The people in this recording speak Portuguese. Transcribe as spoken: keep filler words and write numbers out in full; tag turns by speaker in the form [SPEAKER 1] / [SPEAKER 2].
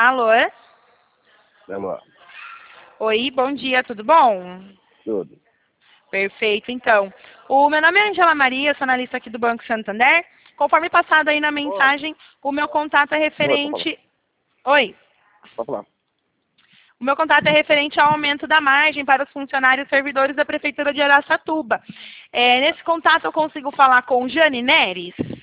[SPEAKER 1] Alô?
[SPEAKER 2] Vamos lá.
[SPEAKER 1] Oi, bom dia, tudo bom?
[SPEAKER 2] Tudo.
[SPEAKER 1] Perfeito, então. O meu nome é Angela Maria, sou analista aqui do Banco Santander. Conforme passado aí na mensagem, o meu contato é referente... Oi.
[SPEAKER 2] Pode falar.
[SPEAKER 1] O meu contato é referente ao aumento da margem para os funcionários servidores da Prefeitura de Araçatuba. É, nesse contato eu consigo falar com Jane Neres?